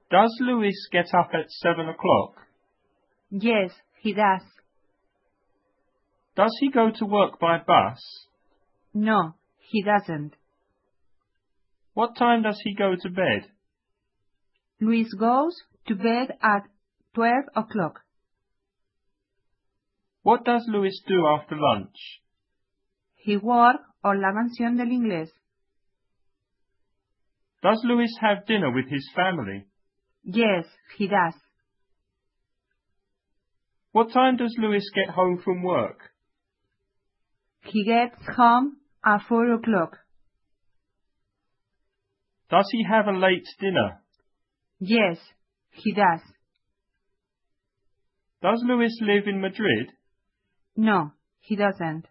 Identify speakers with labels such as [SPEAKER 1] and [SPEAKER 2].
[SPEAKER 1] Does Louis get up at 7 o'clock?
[SPEAKER 2] Yes, he does.
[SPEAKER 1] Does he go to work by bus?
[SPEAKER 2] No, he doesn't.
[SPEAKER 1] What time does he go to bed?
[SPEAKER 2] Luis goes to bed at 12 o'clock.
[SPEAKER 1] What does Louis do after lunch?
[SPEAKER 2] He works on La Mansión del Inglés.
[SPEAKER 1] Does Louis have dinner with his family?
[SPEAKER 2] Yes, he does.
[SPEAKER 1] What time does Louis get home from work?
[SPEAKER 2] He gets home at 4 o'clock.
[SPEAKER 1] Does he have a late dinner?
[SPEAKER 2] Yes, he does.
[SPEAKER 1] Does Louis live in Madrid?
[SPEAKER 2] No, he doesn't.